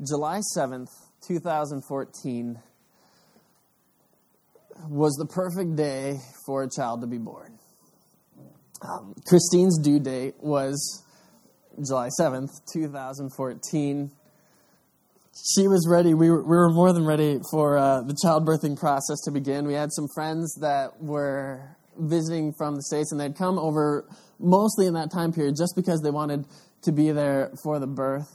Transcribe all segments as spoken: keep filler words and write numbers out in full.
July seventh, twenty fourteen was the perfect day for a child to be born. Um, Christine's due date was July seventh, twenty fourteen. She was ready. We were, we were more than ready for uh, the childbirthing process to begin. We had some friends that were visiting from the States, and they'd come over mostly in that time period just because they wanted to be there for the birth.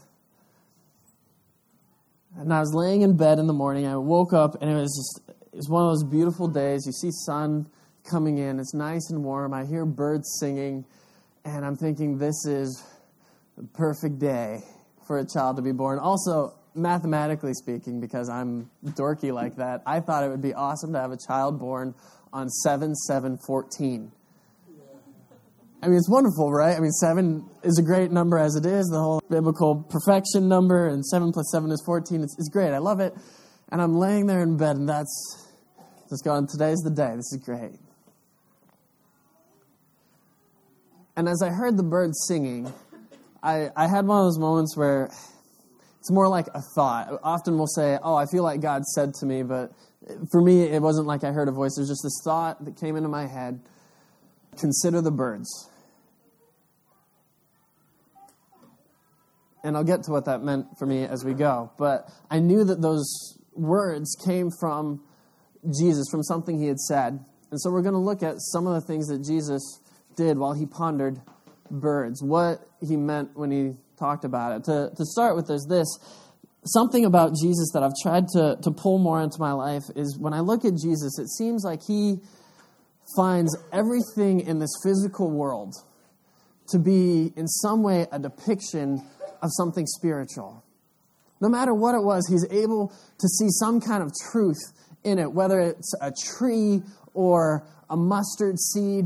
And I was laying in bed in the morning. I woke up, and it was just it was one of those beautiful days. You see sun coming in. It's nice and warm. I hear birds singing, and I'm thinking this is the perfect day for a child to be born. Also, mathematically speaking, because I'm dorky like that, I thought it would be awesome to have a child born on seven seven fourteen. I mean, it's wonderful, right? I mean, seven is a great number as it is, the whole biblical perfection number, and seven plus seven is fourteen. It's, it's great. I love it. And I'm laying there in bed, and that's just going, today's the day. This is great. And as I heard the birds singing, I, I had one of those moments where it's more like a thought. Often we'll say, oh, I feel like God said to me, but for me, it wasn't like I heard a voice. It was just this thought that came into my head. Consider the birds. And I'll get to what that meant for me as we go. But I knew that those words came from Jesus, from something he had said. And so we're going to look at some of the things that Jesus did while he pondered birds, what he meant when he talked about it. To, to start with, there's this. Something about Jesus that I've tried to, to pull more into my life is when I look at Jesus, it seems like he finds everything in this physical world to be in some way a depiction of something spiritual. No matter what it was, he's able to see some kind of truth in it, whether it's a tree or a mustard seed.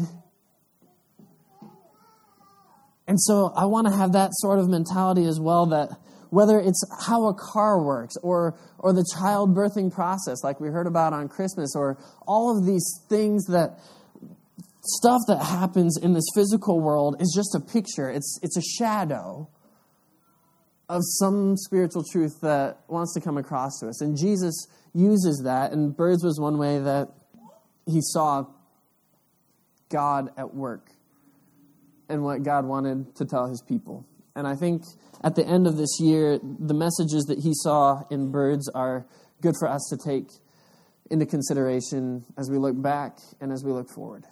And so I want to have that sort of mentality as well, that whether it's how a car works or or the childbirthing process like we heard about on Christmas, or all of these things, that stuff that happens in this physical world is just a picture. It's it's a shadow of some spiritual truth that wants to come across to us. And Jesus uses that, and birds was one way that he saw God at work and what God wanted to tell his people. And I think at the end of this year, the messages that he saw in birds are good for us to take into consideration as we look back and as we look forward.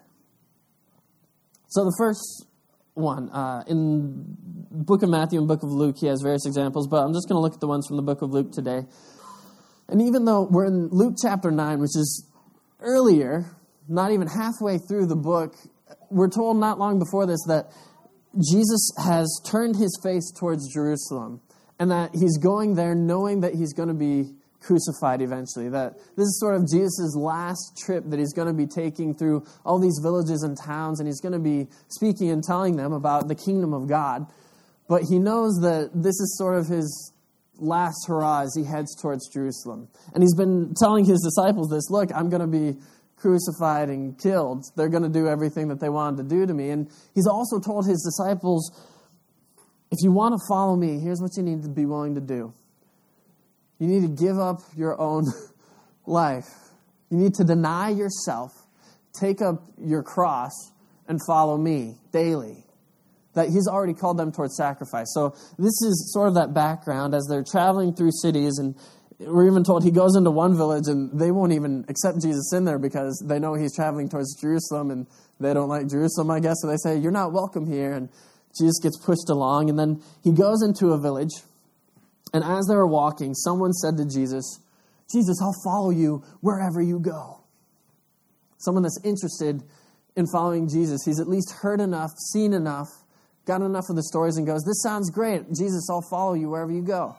So the first one, uh, in the book of Matthew and book of Luke, he has various examples, but I'm just going to look at the ones from the book of Luke today. And even though we're in Luke chapter nine, which is earlier, not even halfway through the book, we're told not long before this that Jesus has turned his face towards Jerusalem, and that he's going there knowing that he's going to be crucified eventually. That this is sort of Jesus' last trip that he's going to be taking through all these villages and towns, and he's going to be speaking and telling them about the kingdom of God. But he knows that this is sort of his last hurrah as he heads towards Jerusalem. And he's been telling his disciples this, look, I'm going to be crucified and killed. They're going to do everything that they wanted to do to me. And he's also told his disciples, if you want to follow me, here's what you need to be willing to do. You need to give up your own life. You need to deny yourself, take up your cross, and follow me daily. That he's already called them towards sacrifice. So this is sort of that background as they're traveling through cities, and we're even told he goes into one village and they won't even accept Jesus in there because they know he's traveling towards Jerusalem and they don't like Jerusalem, I guess. So they say, you're not welcome here. And Jesus gets pushed along. And then he goes into a village. And as they were walking, someone said to Jesus, Jesus, I'll follow you wherever you go. Someone that's interested in following Jesus. He's at least heard enough, seen enough, got enough of the stories and goes, this sounds great. Jesus, I'll follow you wherever you go.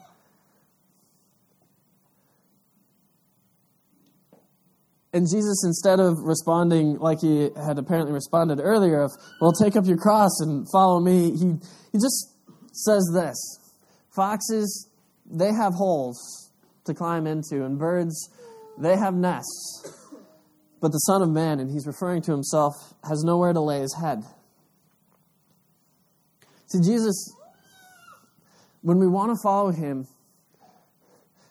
And Jesus, instead of responding like he had apparently responded earlier of, well, take up your cross and follow me, he, he just says this. Foxes, they have holes to climb into, and birds, they have nests. But the Son of Man, and he's referring to himself, has nowhere to lay his head. See, Jesus, when we want to follow him,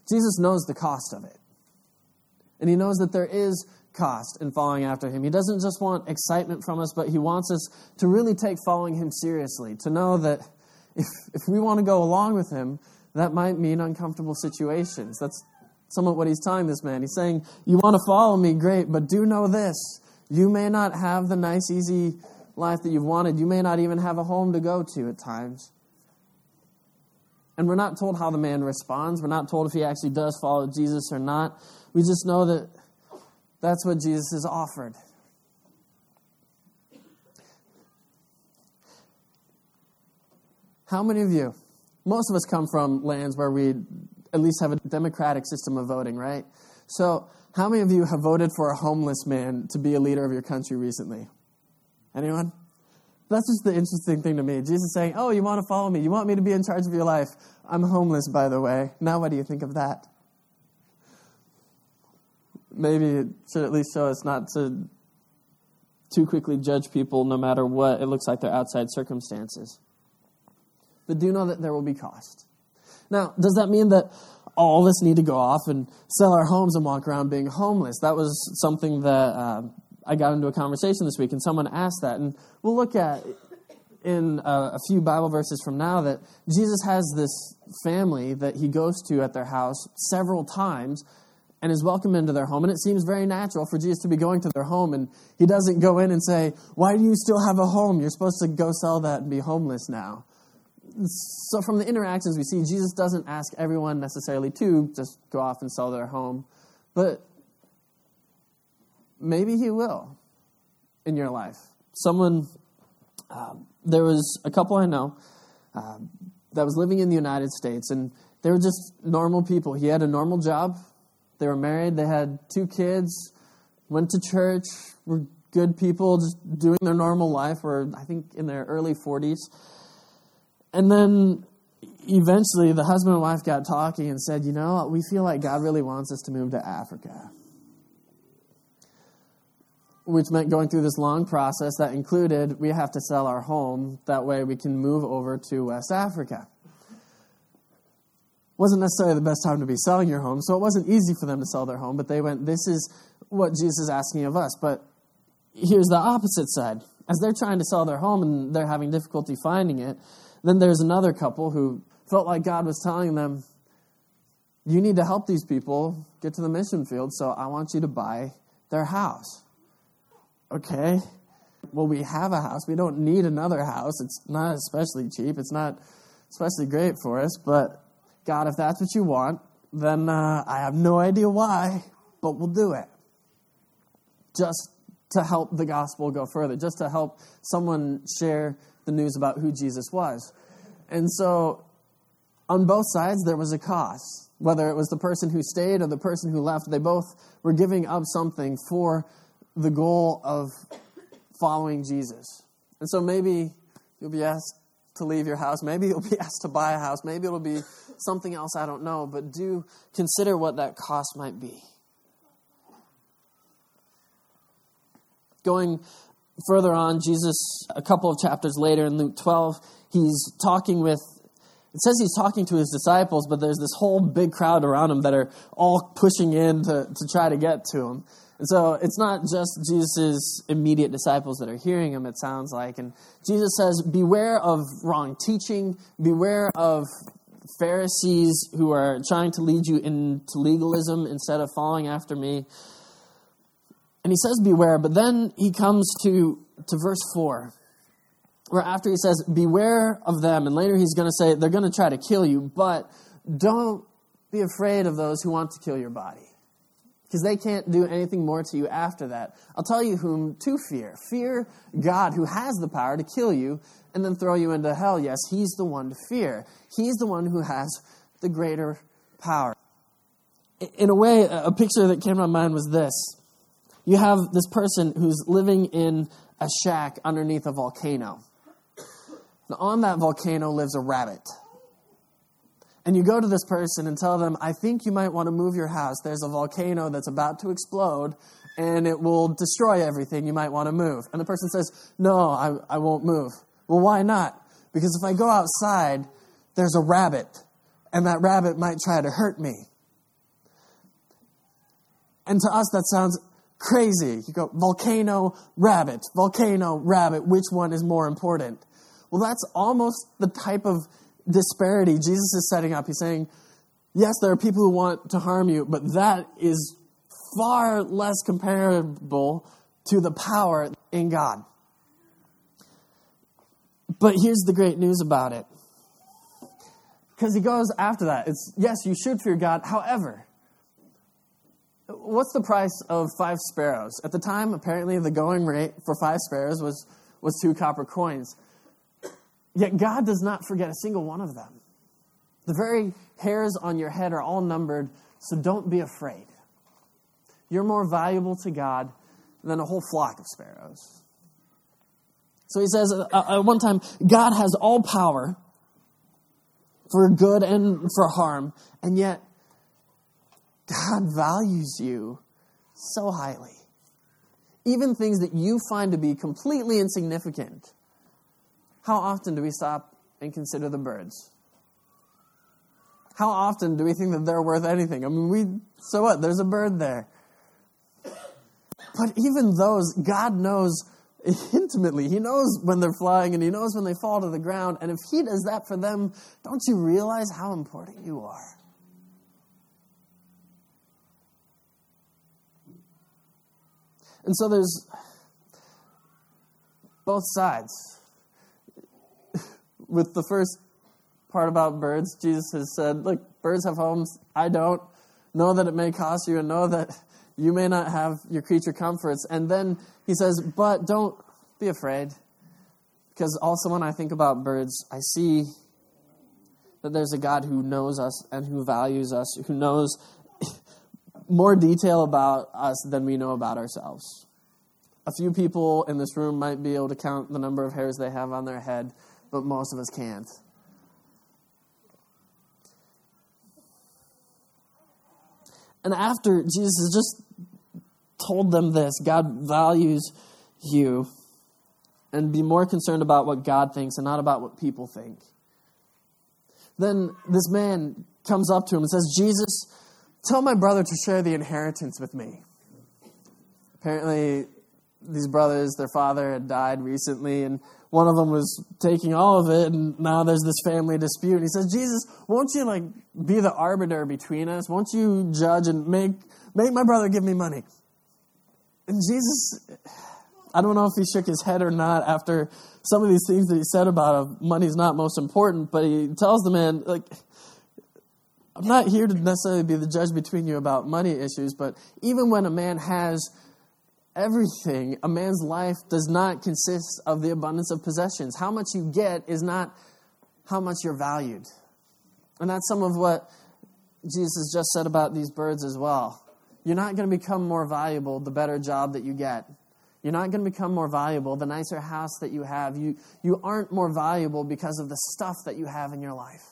Jesus knows the cost of it. And he knows that there is cost in following after him. He doesn't just want excitement from us, but he wants us to really take following him seriously, to know that if, if we want to go along with him, that might mean uncomfortable situations. That's somewhat what he's telling this man. He's saying, you want to follow me, great, but do know this. You may not have the nice, easy life that you've wanted. You may not even have a home to go to at times. And we're not told how the man responds. We're not told if he actually does follow Jesus or not. We just know that that's what Jesus has offered. How many of you, most of us come from lands where we at least have a democratic system of voting, right? So how many of you have voted for a homeless man to be a leader of your country recently? Anyone? That's just the interesting thing to me. Jesus saying, oh, you want to follow me? You want me to be in charge of your life? I'm homeless, by the way. Now what do you think of that? Maybe it should at least show us not to too quickly judge people no matter what it looks like their outside circumstances. But do know that there will be cost. Now, does that mean that all of us need to go off and sell our homes and walk around being homeless? That was something that uh, I got into a conversation this week, and someone asked that. And we'll look at in uh, a few Bible verses from now that Jesus has this family that he goes to at their house several times and is welcomed into their home. And it seems very natural for Jesus to be going to their home, and he doesn't go in and say, why do you still have a home? You're supposed to go sell that and be homeless now. So from the interactions we see, Jesus doesn't ask everyone necessarily to just go off and sell their home, but maybe he will in your life. Someone, um, there was a couple I know uh, that was living in the United States, and they were just normal people. He had a normal job. They were married. They had two kids, went to church, were good people, just doing their normal life, were, I think, in their early forties. And then eventually the husband and wife got talking and said, you know, we feel like God really wants us to move to Africa. Which meant going through this long process that included we have to sell our home. That way we can move over to West Africa. Wasn't necessarily the best time to be selling your home, so it wasn't easy for them to sell their home, but they went, this is what Jesus is asking of us. But here's the opposite side. As they're trying to sell their home and they're having difficulty finding it, then there's another couple who felt like God was telling them, you need to help these people get to the mission field, so I want you to buy their house. Okay, well, we have a house. We don't need another house. It's not especially cheap. It's not especially great for us, but God, if that's what you want, then uh, I have no idea why, but we'll do it. Just to help the gospel go further, just to help someone share the news about who Jesus was. And so on both sides, there was a cost. Whether it was the person who stayed or the person who left, they both were giving up something for the goal of following Jesus. And so maybe you'll be asked to leave your house. Maybe you'll be asked to buy a house. Maybe it'll be something else, I don't know. But do consider what that cost might be. Going further on, Jesus, a couple of chapters later in Luke twelve, he's talking with, it says he's talking to his disciples, but there's this whole big crowd around him that are all pushing in to, to try to get to him. And so it's not just Jesus' immediate disciples that are hearing him, it sounds like. And Jesus says, beware of wrong teaching, beware of Pharisees who are trying to lead you into legalism instead of following after me. And he says beware, but then he comes to, to verse four, where after he says, beware of them, and later he's going to say, they're going to try to kill you, but don't be afraid of those who want to kill your body, because they can't do anything more to you after that. I'll tell you whom to fear. Fear God, who has the power to kill you and then throw you into hell. Yes, he's the one to fear. He's the one who has the greater power. In a way, a picture that came to my mind was this. You have this person who's living in a shack underneath a volcano. Now, on that volcano lives a rabbit. And you go to this person and tell them, I think you might want to move your house. There's a volcano that's about to explode, and it will destroy everything. You might want to move. And the person says, no, I, I won't move. Well, why not? Because if I go outside, there's a rabbit, and that rabbit might try to hurt me. And to us, that sounds crazy. You go, volcano, rabbit, volcano, rabbit, which one is more important? Well, that's almost the type of disparity Jesus is setting up. He's saying, yes, there are people who want to harm you, but that is far less comparable to the power in God. But here's the great news about it. Because he goes after that. It's, yes, you should fear God. However, what's the price of five sparrows? At the time, apparently, the going rate for five sparrows was, was two copper coins. Yet God does not forget a single one of them. The very hairs on your head are all numbered, so don't be afraid. You're more valuable to God than a whole flock of sparrows. So he says, uh, at one time, God has all power for good and for harm, and yet God values you so highly. Even things that you find to be completely insignificant. How often do we stop and consider the birds? How often do we think that they're worth anything? I mean, we, so what? There's a bird there. But even those, God knows intimately. He knows when they're flying and he knows when they fall to the ground. And if he does that for them, don't you realize how important you are? And so there's both sides. With the first part about birds, Jesus has said, look, birds have homes. I don't. Know that it may cost you and know that you may not have your creature comforts. And then he says, but don't be afraid. Because also when I think about birds, I see that there's a God who knows us and who values us, who knows more detail about us than we know about ourselves. A few people in this room might be able to count the number of hairs they have on their head, but most of us can't. And after Jesus has just told them this, God values you, and be more concerned about what God thinks and not about what people think. Then this man comes up to him and says, Jesus, tell my brother to share the inheritance with me. Apparently, these brothers, their father had died recently, and one of them was taking all of it, and now there's this family dispute. And he says, Jesus, won't you like be the arbiter between us? Won't you judge and make make my brother give me money? And Jesus, I don't know if he shook his head or not after some of these things that he said about him. Money's not most important, but he tells the man, like, I'm not here to necessarily be the judge between you about money issues, but even when a man has everything, a man's life does not consist of the abundance of possessions. How much you get is not how much you're valued. And that's some of what Jesus has just said about these birds as well. You're not going to become more valuable the better job that you get. You're not going to become more valuable the nicer house that you have. You, you aren't more valuable because of the stuff that you have in your life.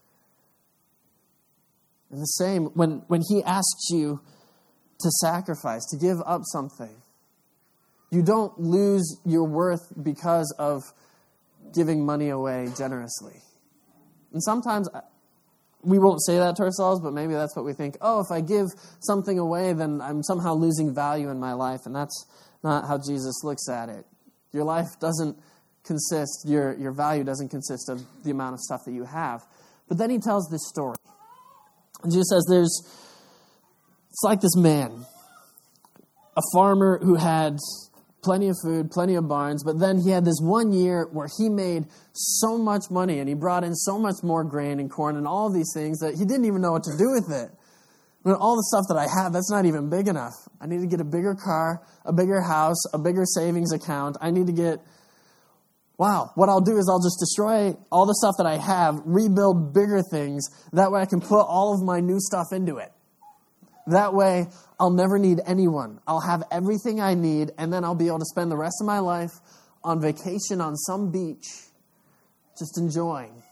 And the same, when, when he asks you to sacrifice, to give up something, you don't lose your worth because of giving money away generously. And sometimes we won't say that to ourselves, but maybe that's what we think. Oh, if I give something away, then I'm somehow losing value in my life. And that's not how Jesus looks at it. Your life doesn't consist, your, your value doesn't consist of the amount of stuff that you have. But then he tells this story. And Jesus says there's, it's like this man, a farmer who had plenty of food, plenty of barns, but then he had this one year where he made so much money and he brought in so much more grain and corn and all these things that he didn't even know what to do with it. I mean, all the stuff that I have, that's not even big enough. I need to get a bigger car, a bigger house, a bigger savings account. I need to get, wow, what I'll do is I'll just destroy all the stuff that I have, rebuild bigger things. That way I can put all of my new stuff into it. That way I'll never need anyone. I'll have everything I need, and then I'll be able to spend the rest of my life on vacation on some beach, just enjoying.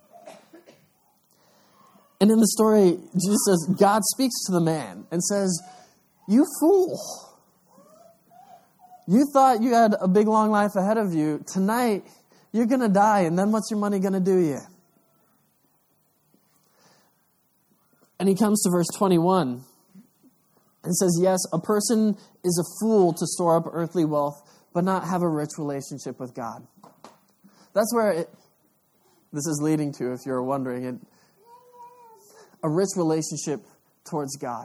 And in the story, Jesus says, God speaks to the man and says, you fool. You thought you had a big, long life ahead of you. Tonight, you're going to die, and then what's your money going to do you? And he comes to verse twenty-one. And says, yes, a person is a fool to store up earthly wealth, but not have a rich relationship with God. That's where it, this is leading to, if you're wondering, it, a rich relationship towards God.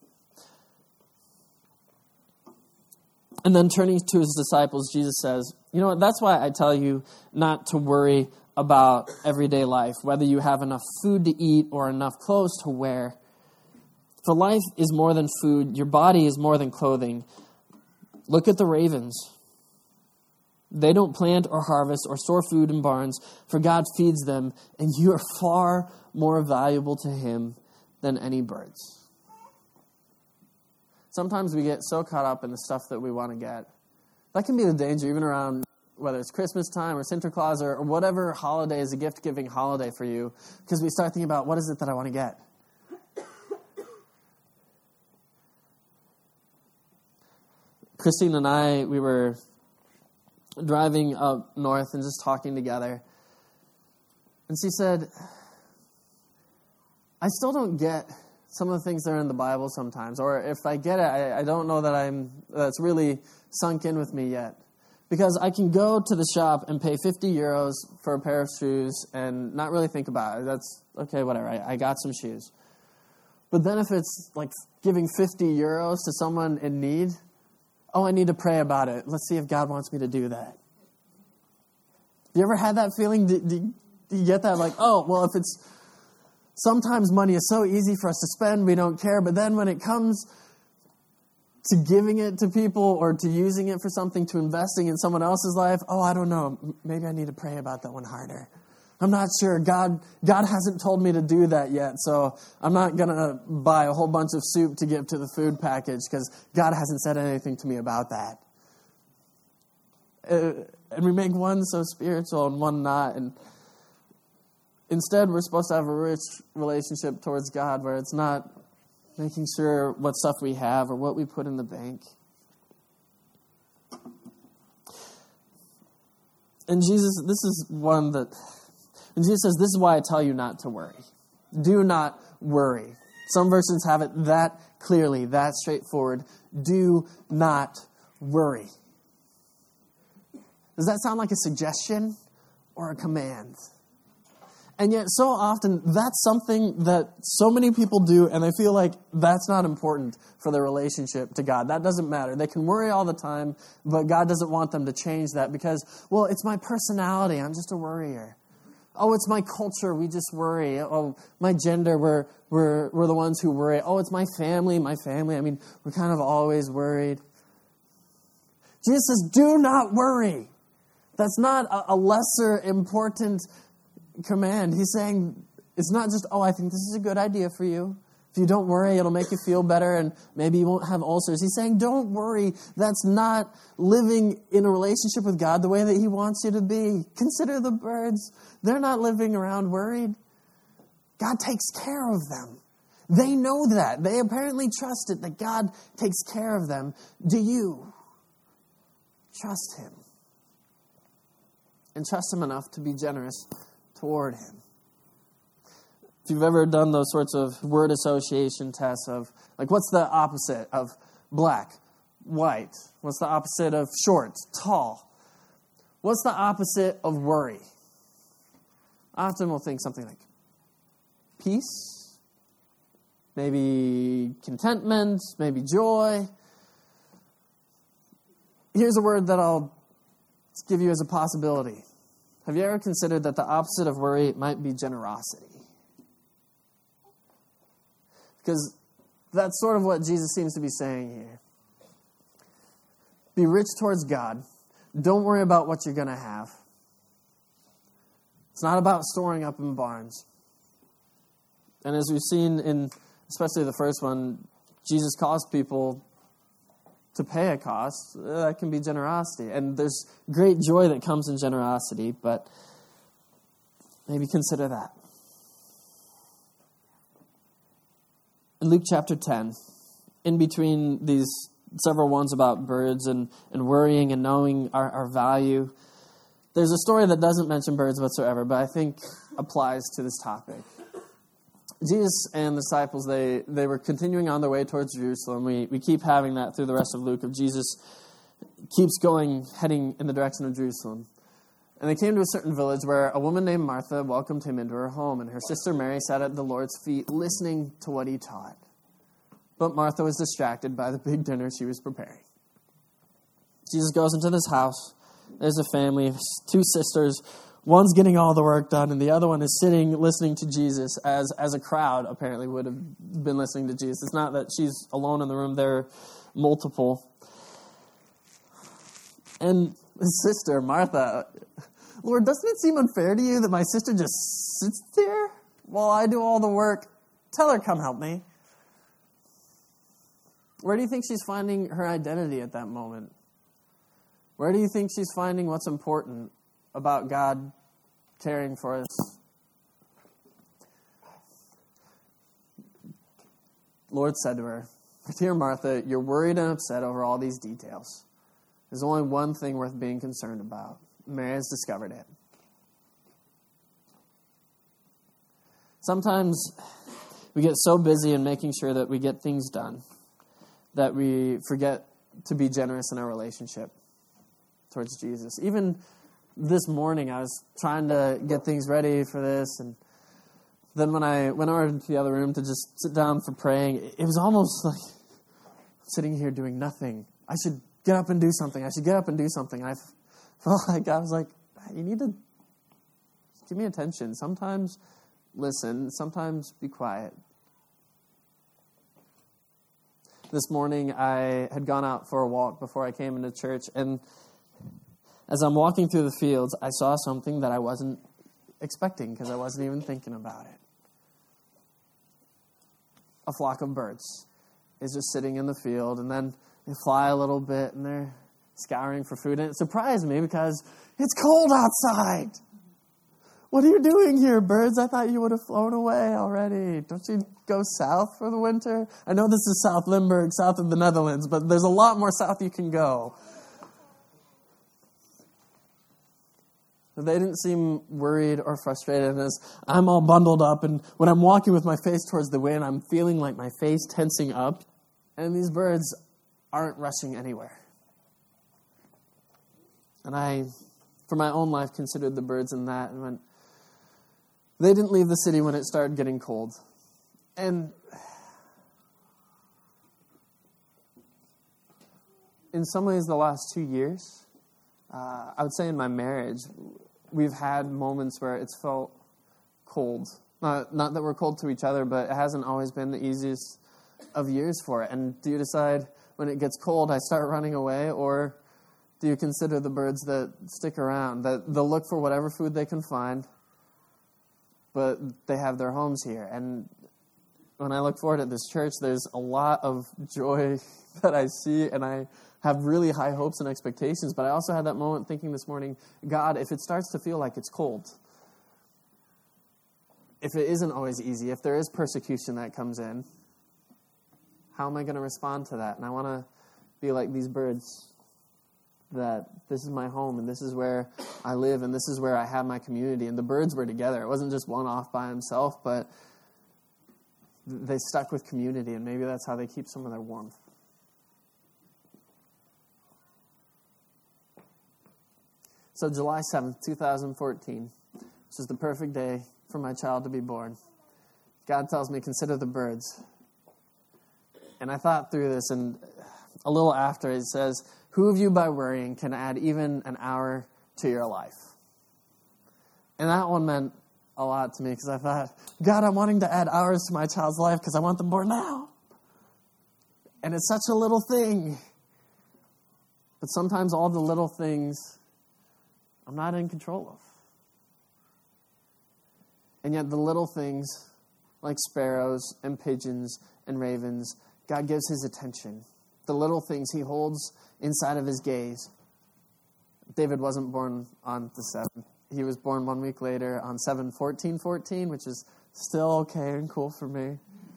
And then turning to his disciples, Jesus says, you know what, that's why I tell you not to worry about everyday life, whether you have enough food to eat or enough clothes to wear. For life is more than food, your body is more than clothing. Look at the ravens. They don't plant or harvest or store food in barns, for God feeds them, and you are far more valuable to him than any birds. Sometimes we get so caught up in the stuff that we want to get. That can be the danger, even around whether it's Christmas time or Sinterklaas or, or whatever holiday is a gift-giving holiday for you, because we start thinking about, what is it that I want to get? Christine and I, we were driving up north and just talking together. And she said, I still don't get some of the things that are in the Bible sometimes. Or if I get it, I, I don't know that I'm that's really sunk in with me yet. Because I can go to the shop and pay fifty euros for a pair of shoes and not really think about it. That's, okay, whatever, I, I got some shoes. But then if it's like giving fifty euros to someone in need, oh, I need to pray about it. Let's see if God wants me to do that. You ever had that feeling? Do, do, do you get that? Like, oh, well, if it's... Sometimes money is so easy for us to spend, we don't care. But then when it comes to giving it to people or to using it for something, to investing in someone else's life, oh, I don't know. Maybe I need to pray about that one harder. I'm not sure. God God hasn't told me to do that yet, so I'm not going to buy a whole bunch of soup to give to the food package because God hasn't said anything to me about that. Uh, and we make one so spiritual and one not. And instead, we're supposed to have a rich relationship towards God where it's not making sure what stuff we have or what we put in the bank. And Jesus, this is one that... And Jesus says, this is why I tell you not to worry. Do not worry. Some versions have it that clearly, that straightforward. Do not worry. Does that sound like a suggestion or a command? And yet so often that's something that so many people do, and they feel like that's not important for their relationship to God. That doesn't matter. They can worry all the time, but God doesn't want them to change that because, well, it's my personality. I'm just a worrier. Oh, it's my culture. We just worry. Oh, my gender. We're we're we're the ones who worry. Oh, it's my family. My family. I mean, we're kind of always worried. Jesus says, "Do not worry." That's not a, a lesser important command. He's saying it's not just, "Oh, I think this is a good idea for you. If you don't worry, it'll make you feel better, and maybe you won't have ulcers." He's saying, "Don't worry." That's not living in a relationship with God the way that He wants you to be. Consider the birds. They're not living around worried. God takes care of them. They know that. They apparently trust it, that God takes care of them. Do you trust Him? And trust Him enough to be generous toward Him. If you've ever done those sorts of word association tests of, like, what's the opposite of black, white? What's the opposite of short, tall? What's the opposite of worry? Often we'll think something like peace, maybe contentment, maybe joy. Here's a word that I'll give you as a possibility. Have you ever considered that the opposite of worry might be generosity? Because that's sort of what Jesus seems to be saying here. Be rich towards God. Don't worry about what you're going to have. It's not about storing up in barns. And as we've seen in, especially the first one, Jesus calls people to pay a cost. That can be generosity. And there's great joy that comes in generosity, but maybe consider that. In Luke chapter ten, in between these several ones about birds and, and worrying and knowing our, our value, there's a story that doesn't mention birds whatsoever, but I think applies to this topic. Jesus and the disciples, they, they were continuing on their way towards Jerusalem. We, we keep having that through the rest of Luke, of Jesus keeps going, heading in the direction of Jerusalem. And they came to a certain village where a woman named Martha welcomed him into her home, and her sister Mary sat at the Lord's feet listening to what he taught. But Martha was distracted by the big dinner she was preparing. Jesus goes into this house. There's a family, two sisters. One's getting all the work done, and the other one is sitting listening to Jesus as, as a crowd apparently would have been listening to Jesus. It's not that she's alone in the room. There are multiple. And his sister, Martha, Lord, doesn't it seem unfair to you that my sister just sits there while I do all the work? Tell her, come help me. Where do you think she's finding her identity at that moment? Where do you think she's finding what's important about God caring for us? Lord said to her, "Dear Martha, you're worried and upset over all these details. There's only one thing worth being concerned about. Mary has discovered it." Sometimes we get so busy in making sure that we get things done that we forget to be generous in our relationship towards Jesus. Even this morning, I was trying to get things ready for this, and then when I went over to the other room to just sit down for praying, it was almost like I'm sitting here doing nothing. I should get up and do something. I should get up and do something. I felt like I was like, you need to give me attention. Sometimes listen. Sometimes be quiet. This morning, I had gone out for a walk before I came into church, and as I'm walking through the fields, I saw something that I wasn't expecting because I wasn't even thinking about it. A flock of birds is just sitting in the field, and then they fly a little bit, and they're scouring for food, and it surprised me because it's cold outside. What are you doing here, birds? I thought you would have flown away already. Don't you go south for the winter? I know this is South Limburg, south of the Netherlands, but there's a lot more south you can go. They didn't seem worried or frustrated as I'm all bundled up, and when I'm walking with my face towards the wind, I'm feeling like my face tensing up, and these birds aren't rushing anywhere. And I, for my own life, considered the birds in that, and went, they didn't leave the city when it started getting cold. And in some ways, the last two years, uh, I would say in my marriage, we've had moments where it's felt cold. Not, not that we're cold to each other, but it hasn't always been the easiest of years for it. And do you decide when it gets cold, I start running away, or do you consider the birds that stick around, that they'll look for whatever food they can find, but they have their homes here? And when I look forward at this church, there's a lot of joy that I see, and I have really high hopes and expectations. But I also had that moment thinking this morning, God, if it starts to feel like it's cold, if it isn't always easy, if there is persecution that comes in, how am I going to respond to that? And I want to be like these birds, that this is my home, and this is where I live, and this is where I have my community. And the birds were together. It wasn't just one off by himself, but they stuck with community, and maybe that's how they keep some of their warmth. So July seventh, twenty fourteen, which is the perfect day for my child to be born, God tells me, consider the birds. And I thought through this, and a little after it says, who of you by worrying can add even an hour to your life? And that one meant a lot to me because I thought, God, I'm wanting to add hours to my child's life because I want them born now. And it's such a little thing. But sometimes all the little things I'm not in control of. And yet the little things, like sparrows and pigeons and ravens, God gives his attention. The little things he holds inside of his gaze. David wasn't born on the seventh. He was born one week later on seven fourteen fourteen, which is still okay and cool for me.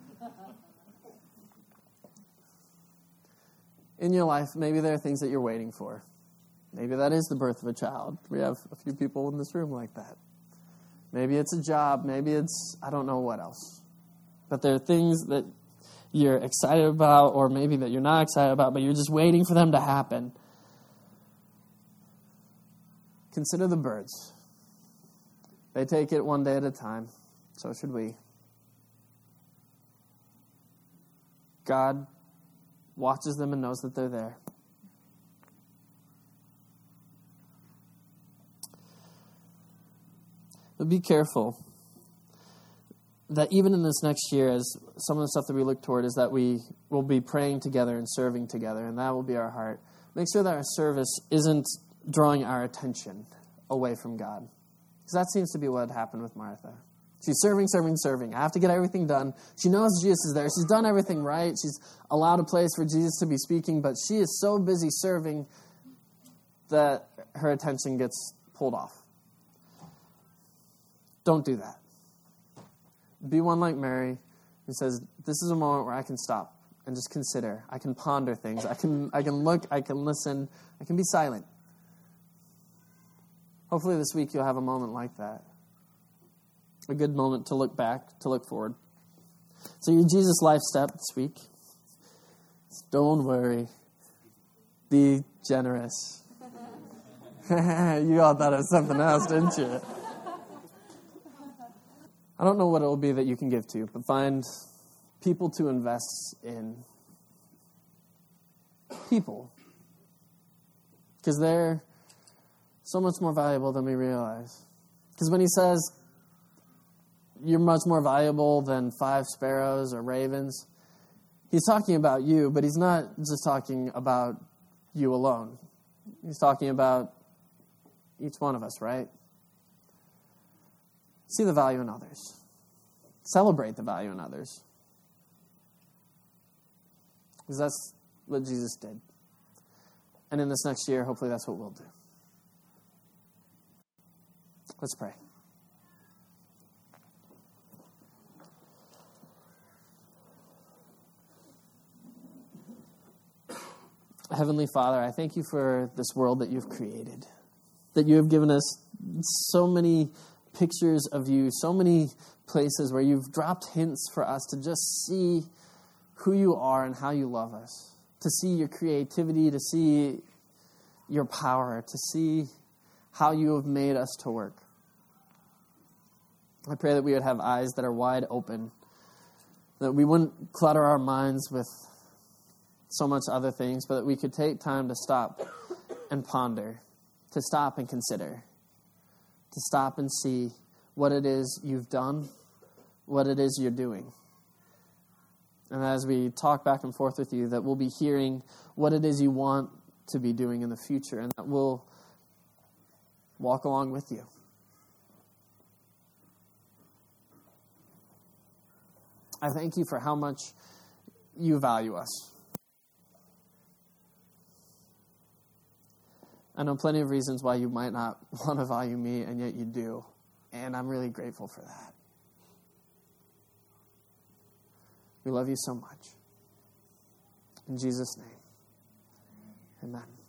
In your life, maybe there are things that you're waiting for. Maybe that is the birth of a child. We have a few people in this room like that. Maybe it's a job. Maybe it's, I don't know what else. But there are things that you're excited about, or maybe that you're not excited about, but you're just waiting for them to happen. Consider the birds. They take it one day at a time. So should we. God watches them and knows that they're there. But be careful that even in this next year, as some of the stuff that we look toward is that we will be praying together and serving together, and that will be our heart. Make sure that our service isn't drawing our attention away from God. Because that seems to be what happened with Martha. She's serving, serving, serving. I have to get everything done. She knows Jesus is there. She's done everything right. She's allowed a place for Jesus to be speaking, but she is so busy serving that her attention gets pulled off. Don't do that. Be one like Mary who says, this is a moment where I can stop and just consider. I can ponder things. I can I can look. I can listen. I can be silent. Hopefully this week you'll have a moment like that. A good moment to look back, to look forward. So your Jesus life step this week. Don't worry. Be generous. You all thought it was something else, didn't you? I don't know what it will be that you can give to, but find people to invest in. People. Because they're so much more valuable than we realize. Because when he says, you're much more valuable than five sparrows or ravens, he's talking about you, but he's not just talking about you alone. He's talking about each one of us, right? See the value in others. Celebrate the value in others. Because that's what Jesus did. And in this next year, hopefully that's what we'll do. Let's pray. Heavenly Father, I thank you for this world that you've created, that you have given us so many pictures of you, so many places where you've dropped hints for us to just see who you are and how you love us, to see your creativity, to see your power, to see how you have made us to work. I pray that we would have eyes that are wide open, that we wouldn't clutter our minds with so much other things, but that we could take time to stop and ponder, to stop and consider, to stop and see what it is you've done, what it is you're doing. And as we talk back and forth with you, that we'll be hearing what it is you want to be doing in the future, and that we'll walk along with you. I thank you for how much you value us. I know plenty of reasons why you might not want to value me, and yet you do. And I'm really grateful for that. We love you so much. In Jesus' name, amen.